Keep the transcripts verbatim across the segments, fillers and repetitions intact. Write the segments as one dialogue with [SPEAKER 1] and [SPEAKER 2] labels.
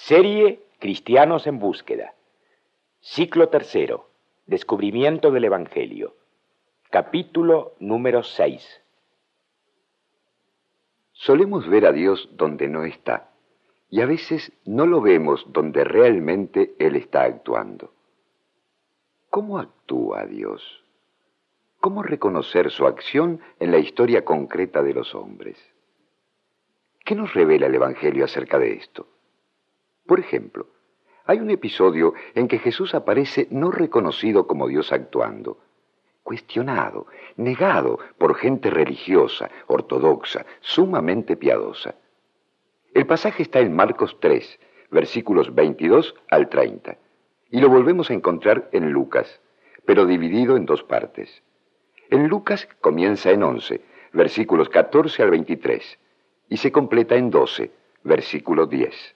[SPEAKER 1] Serie Cristianos en Búsqueda. Ciclo tercero. Descubrimiento del Evangelio. Capítulo número seis.
[SPEAKER 2] Solemos ver a Dios donde no está, y a veces no lo vemos donde realmente Él está actuando. ¿Cómo actúa Dios? ¿Cómo reconocer su acción en la historia concreta de los hombres? ¿Qué nos revela el Evangelio acerca de esto? Por ejemplo, hay un episodio en que Jesús aparece no reconocido como Dios actuando, cuestionado, negado por gente religiosa, ortodoxa, sumamente piadosa. El pasaje está en Marcos tres, versículos veintidós al treinta, y lo volvemos a encontrar en Lucas, pero dividido en dos partes. En Lucas comienza en once, versículos catorce al veintitrés, y se completa en doce, versículo diez.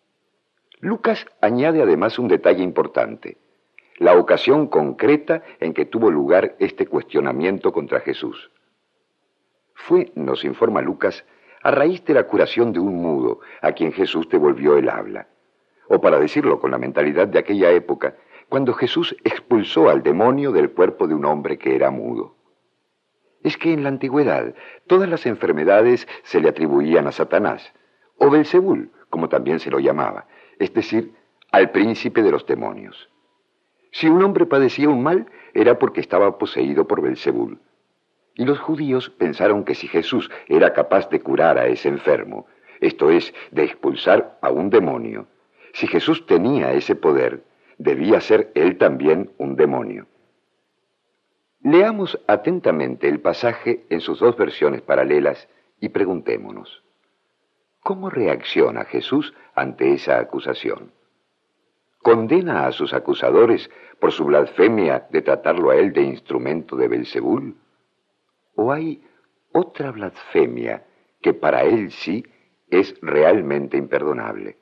[SPEAKER 2] Lucas añade además un detalle importante: la ocasión concreta en que tuvo lugar este cuestionamiento contra Jesús. Fue, nos informa Lucas, a raíz de la curación de un mudo, a quien Jesús devolvió el habla. O para decirlo con la mentalidad de aquella época, cuando Jesús expulsó al demonio del cuerpo de un hombre que era mudo. Es que en la antigüedad todas las enfermedades se le atribuían a Satanás, o Belzebul, como también se lo llamaba, es decir, al príncipe de los demonios. Si un hombre padecía un mal, era porque estaba poseído por Belzebul. Y los judíos pensaron que si Jesús era capaz de curar a ese enfermo, esto es, de expulsar a un demonio, si Jesús tenía ese poder, debía ser él también un demonio. Leamos atentamente el pasaje en sus dos versiones paralelas y preguntémonos: ¿cómo reacciona Jesús ante esa acusación? ¿Condena a sus acusadores por su blasfemia de tratarlo a él de instrumento de Belzebul? ¿O hay otra blasfemia que para él sí es realmente imperdonable?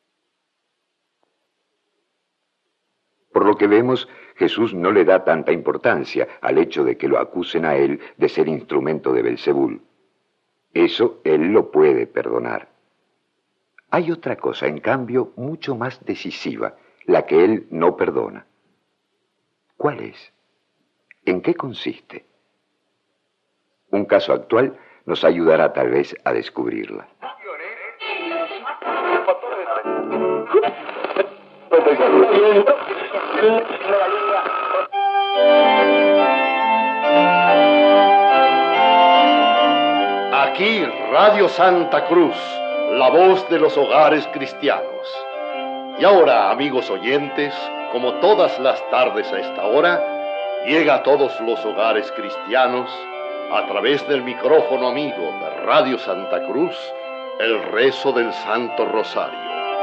[SPEAKER 2] Por lo que vemos, Jesús no le da tanta importancia al hecho de que lo acusen a él de ser instrumento de Belzebul. Eso él lo puede perdonar. Hay otra cosa, en cambio, mucho más decisiva, la que él no perdona. ¿Cuál es? ¿En qué consiste? Un caso actual nos ayudará tal vez a descubrirla.
[SPEAKER 3] Aquí Radio Santa Cruz, la voz de los hogares cristianos. Y ahora, amigos oyentes, como todas las tardes a esta hora, llega a todos los hogares cristianos, a través del micrófono amigo de Radio Santa Cruz, el rezo del Santo Rosario.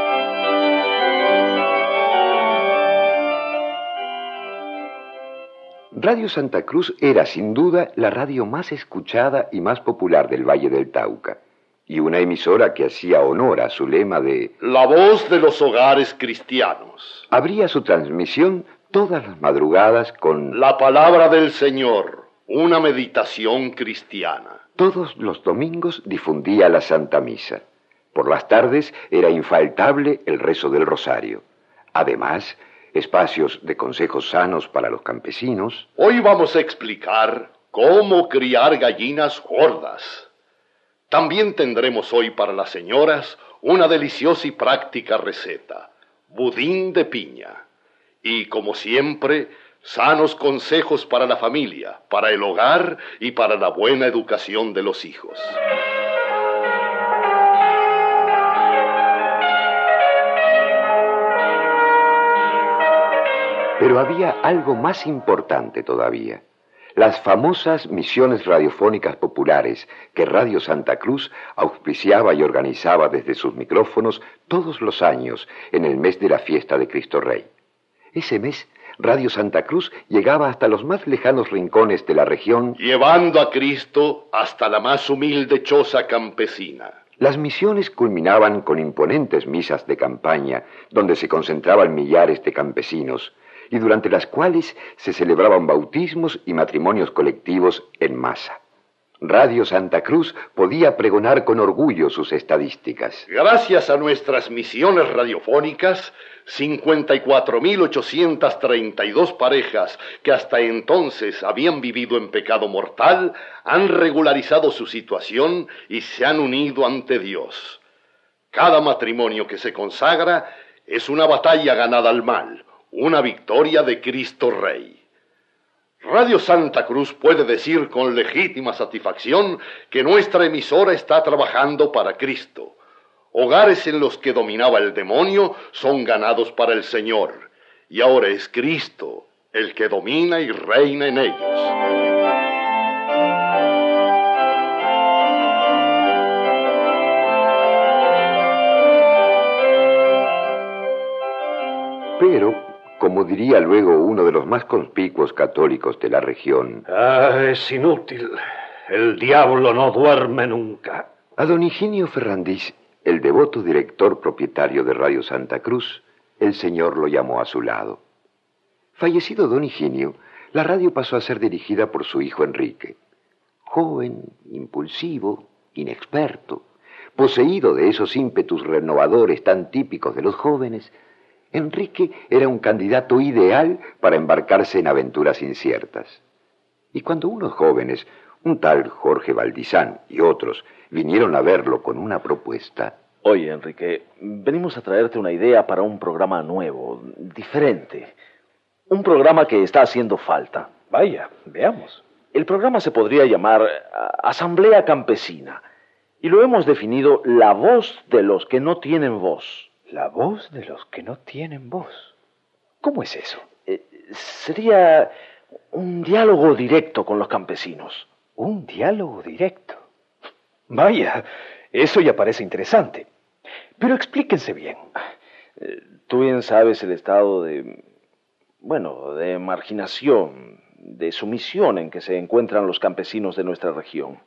[SPEAKER 2] Radio Santa Cruz era, sin duda, la radio más escuchada y más popular del Valle del Cauca, y una emisora que hacía honor a su lema de
[SPEAKER 3] La voz de los hogares cristianos.
[SPEAKER 2] Abría su transmisión todas las madrugadas con
[SPEAKER 3] La palabra del Señor, una meditación cristiana.
[SPEAKER 2] Todos los domingos difundía la Santa Misa. Por las tardes era infaltable el rezo del Rosario. Además, espacios de consejos sanos para los campesinos.
[SPEAKER 3] Hoy vamos a explicar cómo criar gallinas gordas. También tendremos hoy para las señoras una deliciosa y práctica receta, budín de piña. Y como siempre, sanos consejos para la familia, para el hogar y para la buena educación de los hijos.
[SPEAKER 2] Pero había algo más importante todavía: las famosas misiones radiofónicas populares que Radio Santa Cruz auspiciaba y organizaba desde sus micrófonos todos los años en el mes de la fiesta de Cristo Rey. Ese mes, Radio Santa Cruz llegaba hasta los más lejanos rincones de la región,
[SPEAKER 3] llevando a Cristo hasta la más humilde choza campesina.
[SPEAKER 2] Las misiones culminaban con imponentes misas de campaña, donde se concentraban millares de campesinos, y durante las cuales se celebraban bautismos y matrimonios colectivos en masa. Radio Santa Cruz podía pregonar con orgullo sus estadísticas.
[SPEAKER 3] Gracias a nuestras misiones radiofónicas, cincuenta y cuatro mil ochocientas treinta y dos parejas que hasta entonces habían vivido en pecado mortal han regularizado su situación y se han unido ante Dios. Cada matrimonio que se consagra es una batalla ganada al mal, una victoria de Cristo Rey. Radio Santa Cruz puede decir con legítima satisfacción que nuestra emisora está trabajando para Cristo. Hogares en los que dominaba el demonio son ganados para el Señor, y ahora es Cristo el que domina y reina en ellos.
[SPEAKER 2] Pero, como diría luego uno de los más conspicuos católicos de la región,
[SPEAKER 4] ah, es inútil. El diablo no duerme nunca.
[SPEAKER 2] A don Higinio Ferrandis, el devoto director propietario de Radio Santa Cruz, el Señor lo llamó a su lado. Fallecido don Higinio, la radio pasó a ser dirigida por su hijo Enrique. Joven, impulsivo, inexperto, poseído de esos ímpetus renovadores tan típicos de los jóvenes, Enrique era un candidato ideal para embarcarse en aventuras inciertas. Y cuando unos jóvenes, un tal Jorge Valdizán y otros, vinieron a verlo con una propuesta...
[SPEAKER 5] Oye, Enrique, venimos a traerte una idea para un programa nuevo, diferente. Un programa que está haciendo falta.
[SPEAKER 4] Vaya, veamos.
[SPEAKER 5] El programa se podría llamar Asamblea Campesina. Y lo hemos definido la voz de los que no tienen voz.
[SPEAKER 4] La voz de los que no tienen voz. ¿Cómo es eso?
[SPEAKER 5] Eh, sería un diálogo directo con los campesinos.
[SPEAKER 4] Un diálogo directo. Vaya, eso ya parece interesante. Pero explíquense bien.
[SPEAKER 5] Eh, tú bien sabes el estado de... bueno, de marginación, de sumisión en que se encuentran los campesinos de nuestra región.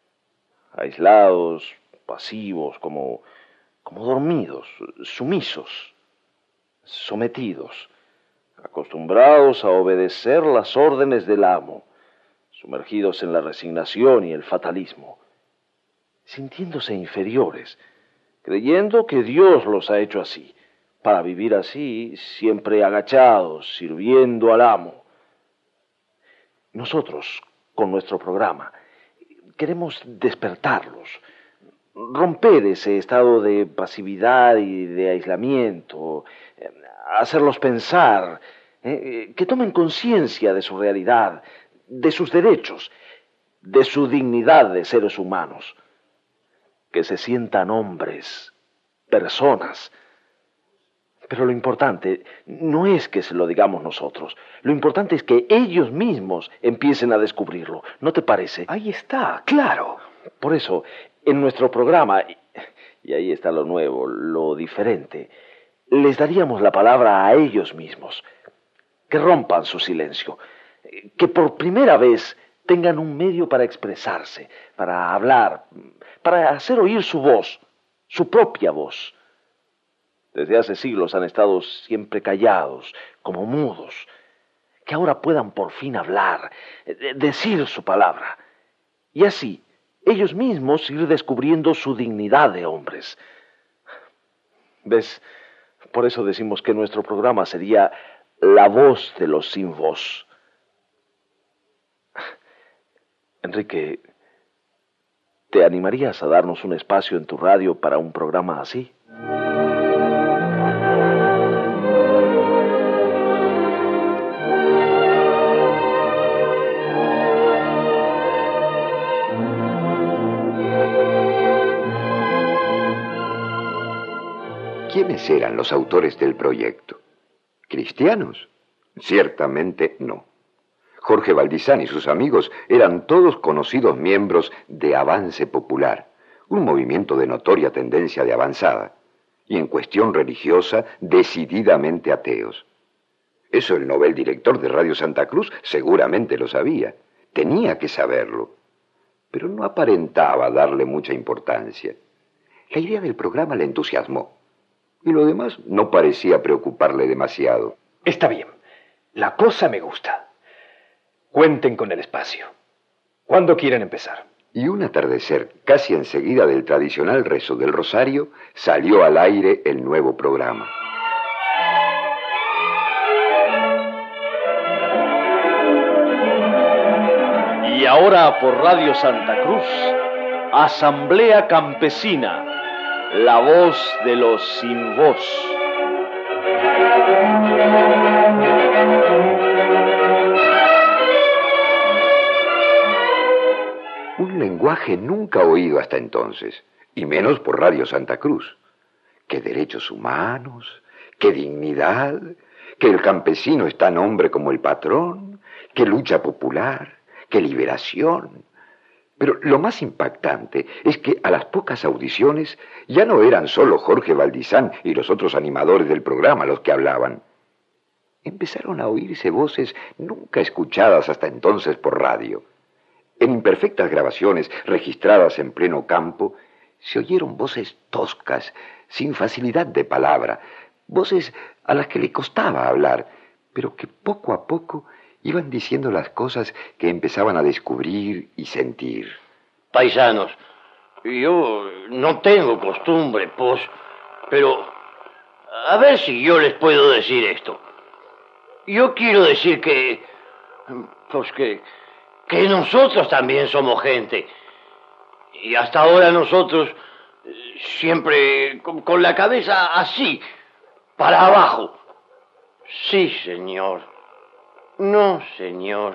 [SPEAKER 5] Aislados, pasivos, como... como dormidos, sumisos, sometidos, acostumbrados a obedecer las órdenes del amo, sumergidos en la resignación y el fatalismo, sintiéndose inferiores, creyendo que Dios los ha hecho así, para vivir así, siempre agachados, sirviendo al amo. Nosotros, con nuestro programa, queremos despertarlos, romper ese estado de pasividad y de aislamiento, hacerlos pensar, eh, que tomen conciencia de su realidad, de sus derechos, de su dignidad de seres humanos, que se sientan hombres, personas. Pero lo importante no es que se lo digamos nosotros, lo importante es que ellos mismos empiecen a descubrirlo, ¿no te parece?
[SPEAKER 4] Ahí está, claro.
[SPEAKER 5] Por eso, en nuestro programa, y ahí está lo nuevo, lo diferente, les daríamos la palabra a ellos mismos, que rompan su silencio, que por primera vez tengan un medio para expresarse, para hablar, para hacer oír su voz, su propia voz. Desde hace siglos han estado siempre callados, como mudos, que ahora puedan por fin hablar, decir su palabra, y así ellos mismos ir descubriendo su dignidad de hombres. ¿Ves? Por eso decimos que nuestro programa sería la voz de los sin voz. Enrique, ¿te animarías a darnos un espacio en tu radio para un programa así?
[SPEAKER 2] ¿Quiénes eran los autores del proyecto? ¿Cristianos? Ciertamente no. Jorge Valdizán y sus amigos eran todos conocidos miembros de Avance Popular, un movimiento de notoria tendencia de avanzada, y en cuestión religiosa decididamente ateos. Eso el novel director de Radio Santa Cruz seguramente lo sabía, tenía que saberlo, pero no aparentaba darle mucha importancia. La idea del programa le entusiasmó, y lo demás no parecía preocuparle demasiado.
[SPEAKER 4] Está bien, la cosa me gusta. Cuenten con el espacio. ¿Cuándo quieren empezar?
[SPEAKER 2] Y un atardecer, casi enseguida del tradicional rezo del rosario, salió al aire el nuevo programa.
[SPEAKER 5] Y ahora por Radio Santa Cruz, Asamblea Campesina, la voz de los sin voz.
[SPEAKER 2] Un lenguaje nunca oído hasta entonces, y menos por Radio Santa Cruz. ¿Qué derechos humanos? ¿Qué dignidad? ¿Que el campesino es tan hombre como el patrón? ¿Qué lucha popular? ¡Qué liberación! Pero lo más impactante es que a las pocas audiciones ya no eran solo Jorge Valdizán y los otros animadores del programa los que hablaban. Empezaron a oírse voces nunca escuchadas hasta entonces por radio. En imperfectas grabaciones registradas en pleno campo, se oyeron voces toscas, sin facilidad de palabra, voces a las que le costaba hablar, pero que poco a poco iban diciendo las cosas que empezaban a descubrir y sentir.
[SPEAKER 6] Paisanos, yo no tengo costumbre, pues, pero a ver si yo les puedo decir esto. Yo quiero decir que, pues que, que nosotros también somos gente. Y hasta ahora nosotros siempre con, con la cabeza así, para abajo. Sí, señor. No, señor.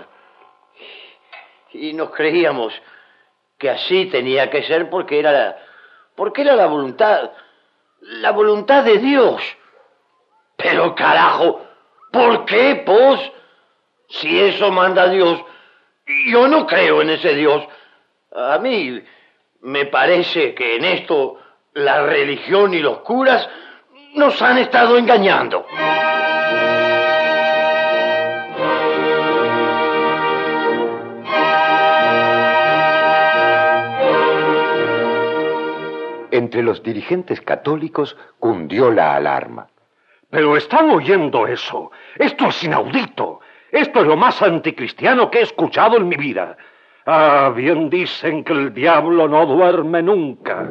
[SPEAKER 6] Y nos creíamos que así tenía que ser porque era la, porque era la voluntad, la voluntad de Dios. Pero carajo, ¿por qué, pues? Si eso manda Dios, yo no creo en ese Dios. A mí me parece que en esto la religión y los curas nos han estado engañando.
[SPEAKER 2] Entre los dirigentes católicos cundió la alarma.
[SPEAKER 7] Pero están oyendo eso. Esto es inaudito. Esto es lo más anticristiano que he escuchado en mi vida. Ah, bien dicen que el diablo no duerme nunca.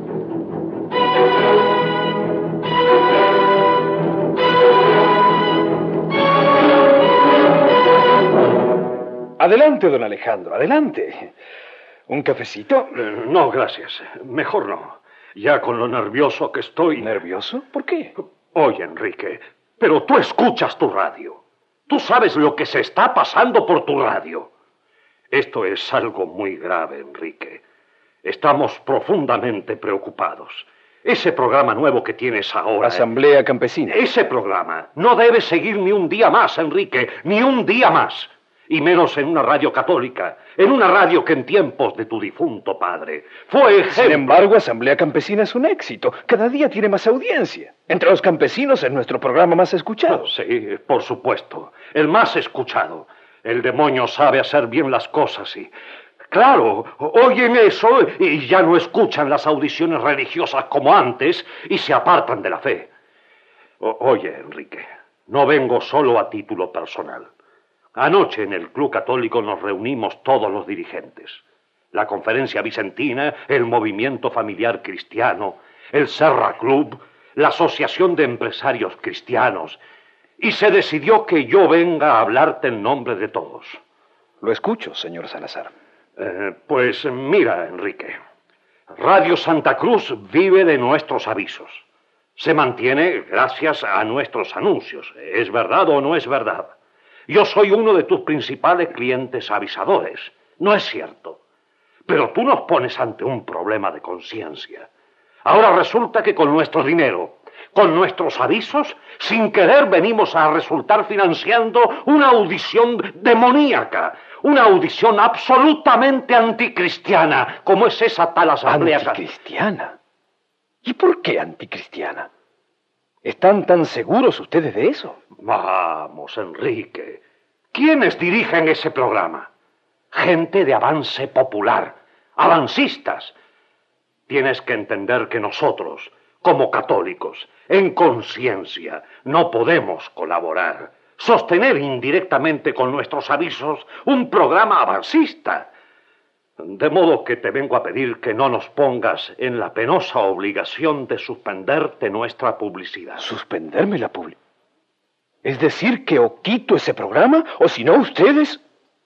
[SPEAKER 4] Adelante, don Alejandro, adelante. ¿Un cafecito?
[SPEAKER 7] Eh, no, gracias. Mejor no. Ya con lo nervioso que estoy...
[SPEAKER 4] ¿Nervioso? ¿Por qué?
[SPEAKER 7] Oye, Enrique, pero tú escuchas tu radio. Tú sabes lo que se está pasando por tu radio. Esto es algo muy grave, Enrique. Estamos profundamente preocupados. Ese programa nuevo que tienes ahora...
[SPEAKER 4] Asamblea Campesina.
[SPEAKER 7] Ese programa no debe seguir ni un día más, Enrique, ni un día más. Y menos en una radio católica, en una radio que en tiempos de tu difunto padre fue ejemplo.
[SPEAKER 4] Sin embargo, Asamblea Campesina es un éxito. Cada día tiene más audiencia. Entre los campesinos es nuestro programa más escuchado.
[SPEAKER 7] Oh, sí, por supuesto. El más escuchado. El demonio sabe hacer bien las cosas y... Claro, oyen eso y ya no escuchan las audiciones religiosas como antes y se apartan de la fe. O- oye, Enrique, no vengo solo a título personal. Anoche en el Club Católico nos reunimos todos los dirigentes. La Conferencia Vicentina, el Movimiento Familiar Cristiano, el Serra Club, la Asociación de Empresarios Cristianos, y se decidió que yo venga a hablarte en nombre de todos.
[SPEAKER 4] Lo escucho, señor Salazar.
[SPEAKER 7] Eh, pues mira, Enrique, Radio Santa Cruz vive de nuestros avisos. Se mantiene gracias a nuestros anuncios. ¿Es verdad o no es verdad? Yo soy uno de tus principales clientes avisadores. No es cierto. Pero tú nos pones ante un problema de conciencia. Ahora resulta que con nuestro dinero, con nuestros avisos, sin querer venimos a resultar financiando una audición demoníaca, una audición absolutamente anticristiana, como es esa tal asamblea.
[SPEAKER 4] ¿Anticristiana? ¿Y por qué anticristiana? ¿Están tan seguros ustedes de eso?
[SPEAKER 7] Vamos, Enrique. ¿Quiénes dirigen ese programa? Gente de avance popular, avancistas. Tienes que entender que nosotros, como católicos, en conciencia, no podemos colaborar, sostener indirectamente con nuestros avisos un programa avancista. De modo que te vengo a pedir que no nos pongas en la penosa obligación de suspenderte nuestra publicidad.
[SPEAKER 4] ¿Suspenderme la publicidad? ¿Es decir, que o quito ese programa, o si no, ustedes?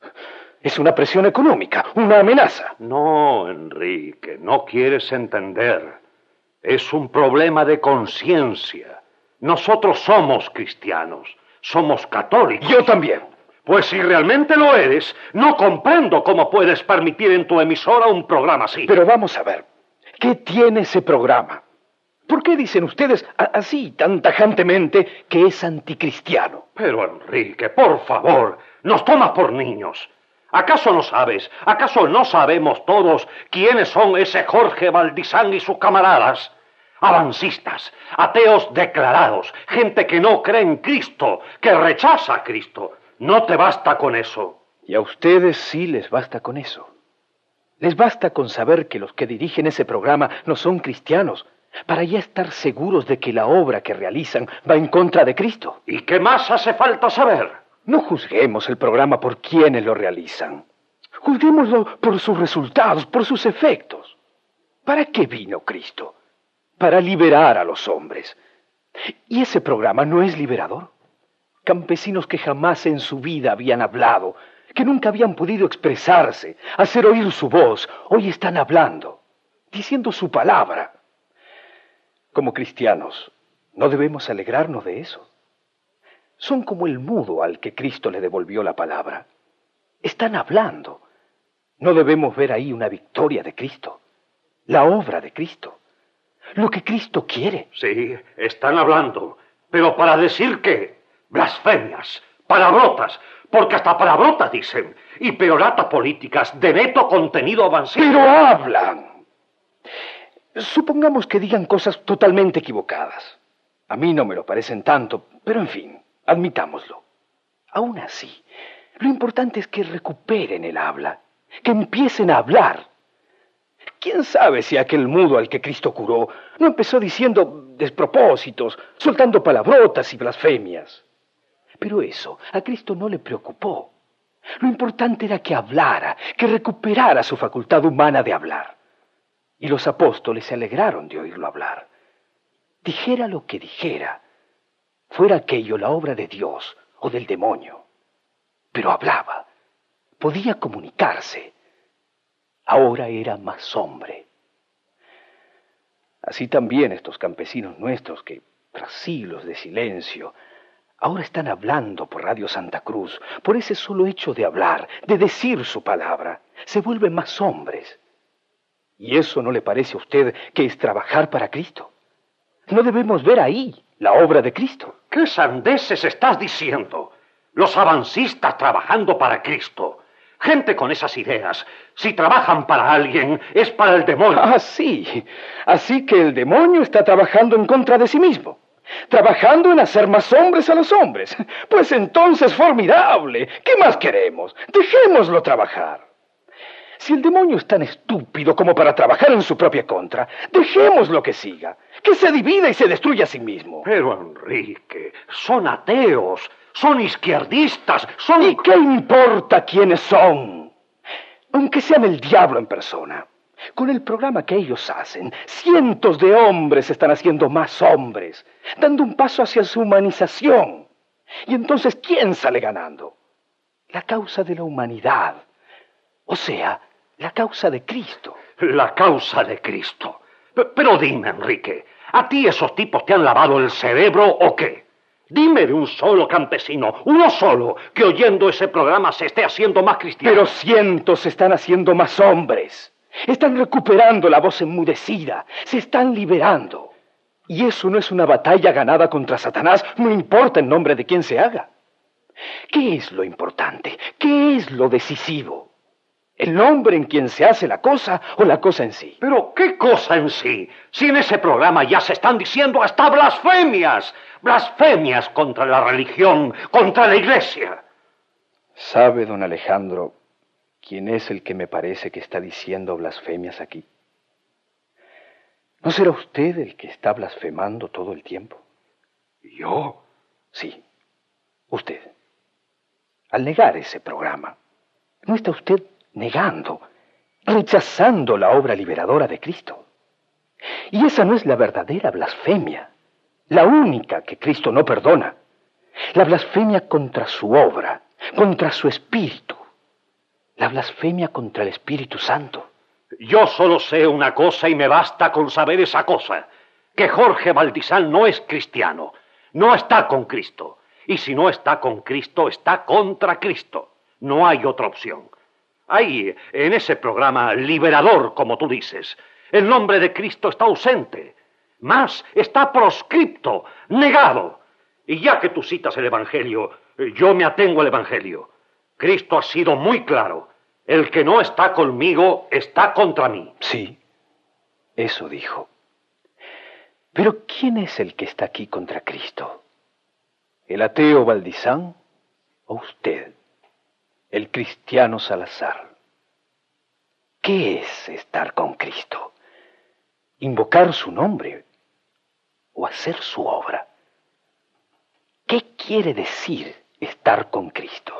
[SPEAKER 4] Es una presión económica, una amenaza.
[SPEAKER 7] No, Enrique, no quieres entender. Es un problema de conciencia. Nosotros somos cristianos, somos católicos.
[SPEAKER 4] Yo también.
[SPEAKER 7] Pues si realmente lo eres, no comprendo cómo puedes permitir en tu emisora un programa así.
[SPEAKER 4] Pero vamos a ver, ¿qué tiene ese programa? ¿Por qué dicen ustedes así tan tajantemente que es anticristiano?
[SPEAKER 7] Pero Enrique, por favor, nos tomas por niños. ¿Acaso no sabes, acaso no sabemos todos quiénes son ese Jorge Valdizán y sus camaradas? Avancistas, ateos declarados, gente que no cree en Cristo, que rechaza a Cristo. No te basta con eso.
[SPEAKER 4] Y a ustedes sí les basta con eso. Les basta con saber que los que dirigen ese programa no son cristianos, para ya estar seguros de que la obra que realizan va en contra de Cristo.
[SPEAKER 7] ¿Y qué más hace falta saber?
[SPEAKER 4] No juzguemos el programa por quienes lo realizan. Juzguémoslo por sus resultados, por sus efectos. ¿Para qué vino Cristo? Para liberar a los hombres. ¿Y ese programa no es liberador? Campesinos que jamás en su vida habían hablado, que nunca habían podido expresarse, hacer oír su voz, hoy están hablando, diciendo su palabra. Como cristianos, ¿no debemos alegrarnos de eso? Son como el mudo al que Cristo le devolvió la palabra. Están hablando. ¿No debemos ver ahí una victoria de Cristo? La obra de Cristo. Lo que Cristo quiere.
[SPEAKER 7] Sí, están hablando. ¿Pero para decir qué? Blasfemias, palabrotas, porque hasta palabrotas dicen, y peoratas políticas de neto contenido avancista.
[SPEAKER 4] ¡Pero hablan! Supongamos que digan cosas totalmente equivocadas. A mí no me lo parecen tanto, pero en fin, admitámoslo. Aún así, lo importante es que recuperen el habla, que empiecen a hablar. ¿Quién sabe si aquel mudo al que Cristo curó no empezó diciendo despropósitos, soltando palabrotas y blasfemias? Pero eso a Cristo no le preocupó. Lo importante era que hablara, que recuperara su facultad humana de hablar. Y los apóstoles se alegraron de oírlo hablar. Dijera lo que dijera, fuera aquello la obra de Dios o del demonio. Pero hablaba, podía comunicarse. Ahora era más hombre. Así también estos campesinos nuestros que, tras siglos de silencio, ahora están hablando por Radio Santa Cruz, por ese solo hecho de hablar, de decir su palabra, se vuelven más hombres. ¿Y eso no le parece a usted que es trabajar para Cristo? ¿No debemos ver ahí la obra de Cristo?
[SPEAKER 7] ¿Qué sandeces estás diciendo? Los avancistas trabajando para Cristo. Gente con esas ideas, si trabajan para alguien, es para el demonio.
[SPEAKER 4] Ah, sí. Así que el demonio está trabajando en contra de sí mismo. Trabajando en hacer más hombres a los hombres. Pues entonces, formidable. ¿Qué más queremos? Dejémoslo trabajar. Si el demonio es tan estúpido como para trabajar en su propia contra, dejémoslo que siga, que se divida y se destruya a sí mismo.
[SPEAKER 7] Pero, Enrique, son ateos, son izquierdistas, son...
[SPEAKER 4] ¿Y qué importa quiénes son? Aunque sean el diablo en persona. Con el programa que ellos hacen, cientos de hombres se están haciendo más hombres, dando un paso hacia su humanización. Y entonces, ¿quién sale ganando? La causa de la humanidad. O sea, la causa de Cristo.
[SPEAKER 7] La causa de Cristo. P- Pero dime, Enrique, ¿a ti esos tipos te han lavado el cerebro o qué? Dime de un solo campesino, uno solo, que oyendo ese programa se esté haciendo más cristiano.
[SPEAKER 4] Pero cientos se están haciendo más hombres. Están recuperando la voz enmudecida, se están liberando. Y eso no es una batalla ganada contra Satanás, no importa en nombre de quién se haga. ¿Qué es lo importante? ¿Qué es lo decisivo? ¿El nombre en quien se hace la cosa o la cosa en sí?
[SPEAKER 7] ¿Pero qué cosa en sí? Si en ese programa ya se están diciendo hasta blasfemias, blasfemias contra la religión, contra la iglesia.
[SPEAKER 4] ¿Sabe, don Alejandro, quién es el que me parece que está diciendo blasfemias aquí? ¿No será usted el que está blasfemando todo el tiempo?
[SPEAKER 7] ¿Yo?
[SPEAKER 4] Sí, usted. Al negar ese programa, ¿no está usted negando, rechazando la obra liberadora de Cristo. Y esa no es la verdadera blasfemia, la única que Cristo no perdona. La blasfemia contra su obra, contra su espíritu. La blasfemia contra el Espíritu Santo.
[SPEAKER 7] Yo solo sé una cosa y me basta con saber esa cosa, que Jorge Valdizán no es cristiano, no está con Cristo. Y si no está con Cristo, está contra Cristo. No hay otra opción. Hay en ese programa liberador, como tú dices, el nombre de Cristo está ausente. Más, está proscripto, negado. Y ya que tú citas el Evangelio, yo me atengo al Evangelio. Cristo ha sido muy claro. El que no está conmigo está contra mí.
[SPEAKER 4] Sí, eso dijo. Pero ¿quién es el que está aquí contra Cristo? ¿El ateo Valdizán o usted, el cristiano Salazar? ¿Qué es estar con Cristo? ¿Invocar su nombre o hacer su obra? ¿Qué quiere decir estar con Cristo?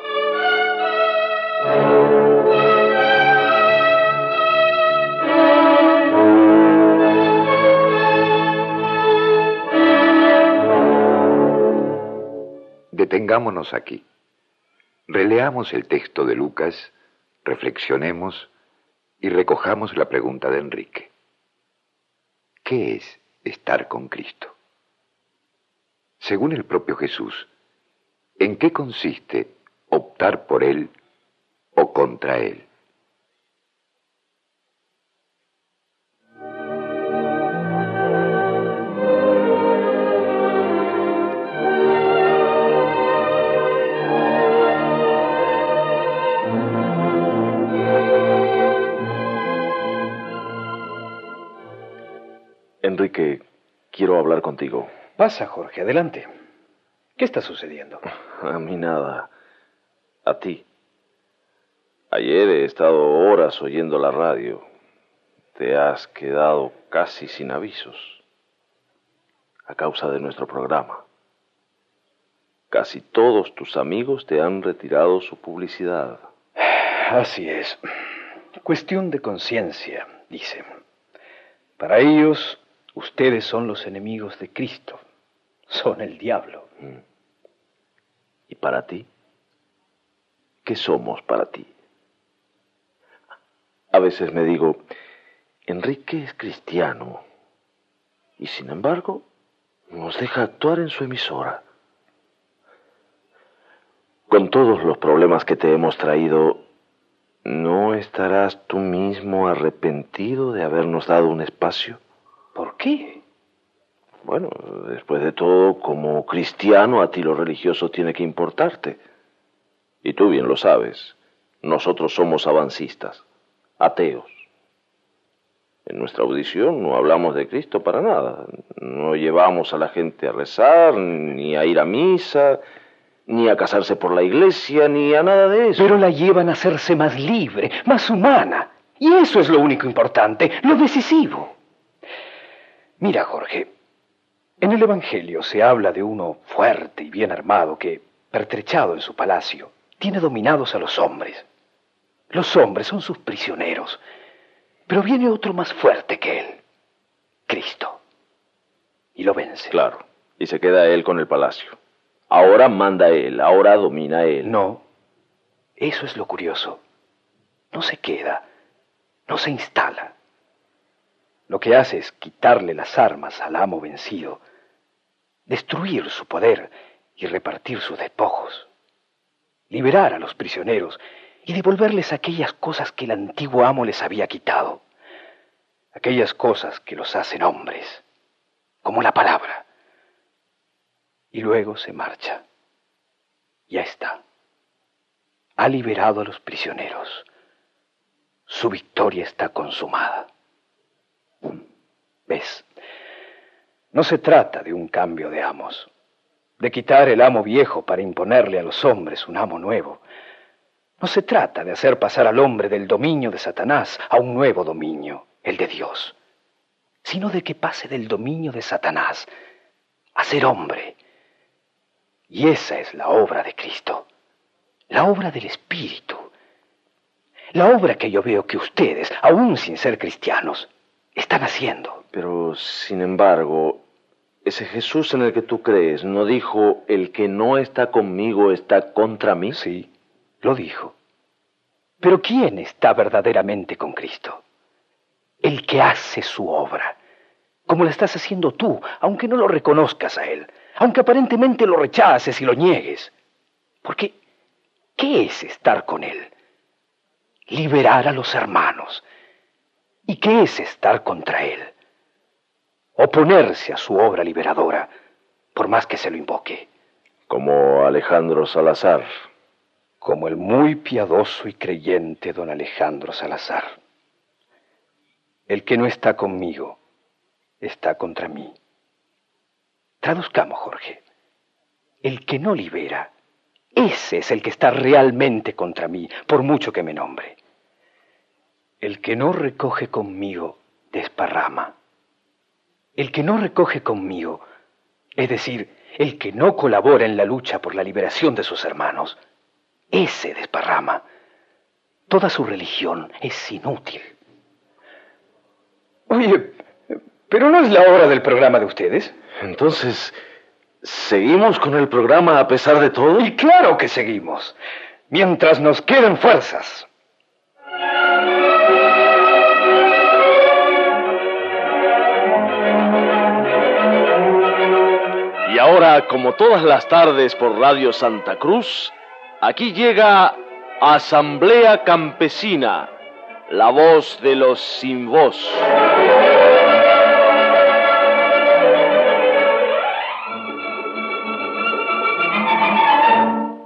[SPEAKER 2] Detengámonos aquí. Releamos el texto de Lucas, reflexionemos y recojamos la pregunta de Enrique. ¿Qué es estar con Cristo? Según el propio Jesús, ¿en qué consiste optar por Él o contra Él?
[SPEAKER 5] Enrique, quiero hablar contigo.
[SPEAKER 4] Pasa, Jorge, adelante. ¿Qué está sucediendo?
[SPEAKER 5] A mí nada. A ti. Ayer he estado horas oyendo la radio. Te has quedado casi sin avisos. A causa de nuestro programa. Casi todos tus amigos te han retirado su publicidad.
[SPEAKER 4] Así es. Cuestión de conciencia, dicen. Para ellos, ustedes son los enemigos de Cristo. Son el diablo.
[SPEAKER 5] ¿Y para ti? ¿Qué somos para ti? A veces me digo, Enrique es cristiano. Y sin embargo, nos deja actuar en su emisora. Con todos los problemas que te hemos traído, ¿no estarás tú mismo arrepentido de habernos dado un espacio?
[SPEAKER 4] ¿Por qué?
[SPEAKER 5] Bueno, después de todo, como cristiano, a ti lo religioso tiene que importarte. Y tú bien lo sabes, nosotros somos avancistas, ateos. En nuestra audición no hablamos de Cristo para nada. No llevamos a la gente a rezar, ni a ir a misa, ni a casarse por la iglesia, ni a nada de eso.
[SPEAKER 4] Pero la llevan a hacerse más libre, más humana. Y eso es lo único importante, lo decisivo. Mira, Jorge, en el Evangelio se habla de uno fuerte y bien armado que, pertrechado en su palacio, tiene dominados a los hombres. Los hombres son sus prisioneros, pero viene otro más fuerte que él, Cristo, y lo vence.
[SPEAKER 5] Claro, y se queda él con el palacio. Ahora manda él, ahora domina él.
[SPEAKER 4] No, eso es lo curioso. No se queda, no se instala. Lo que hace es quitarle las armas al amo vencido, destruir su poder y repartir sus despojos, liberar a los prisioneros y devolverles aquellas cosas que el antiguo amo les había quitado, aquellas cosas que los hacen hombres, como la palabra. Y luego se marcha. Ya está. Ha liberado a los prisioneros. Su victoria está consumada. ¿Ves? No se trata de un cambio de amos, de quitar el amo viejo para imponerle a los hombres un amo nuevo. No se trata de hacer pasar al hombre del dominio de Satanás a un nuevo dominio, el de Dios, sino de que pase del dominio de Satanás a ser hombre. Y esa es la obra de Cristo, la obra del Espíritu. la obra que yo veo que ustedes, aún sin ser cristianos, están haciendo.
[SPEAKER 5] Pero, sin embargo, ese Jesús en el que tú crees, ¿no dijo, el que no está conmigo está contra mí?
[SPEAKER 4] Sí, lo dijo. Pero ¿quién está verdaderamente con Cristo? El que hace su obra, como la estás haciendo tú, aunque no lo reconozcas a Él, aunque aparentemente lo rechaces y lo niegues. Porque, ¿qué es estar con Él? Liberar a los hermanos. ¿Y qué es estar contra Él? Oponerse a su obra liberadora, por más que se lo invoque.
[SPEAKER 5] Como Alejandro Salazar.
[SPEAKER 4] Como el muy piadoso y creyente don Alejandro Salazar. El que no está conmigo, está contra mí. Traduzcamos, Jorge. El que no libera, ese es el que está realmente contra mí, por mucho que me nombre. El que no recoge conmigo, desparrama. El que no recoge conmigo, es decir, el que no colabora en la lucha por la liberación de sus hermanos, ese desparrama. Toda su religión es inútil. Oye, ¿pero no es la hora del programa de ustedes?
[SPEAKER 5] Entonces, ¿seguimos con el programa a pesar de todo?
[SPEAKER 4] Y claro que seguimos, mientras nos queden fuerzas.
[SPEAKER 5] Y ahora, como todas las tardes por Radio Santa Cruz, aquí llega Asamblea Campesina, la voz de los sin voz.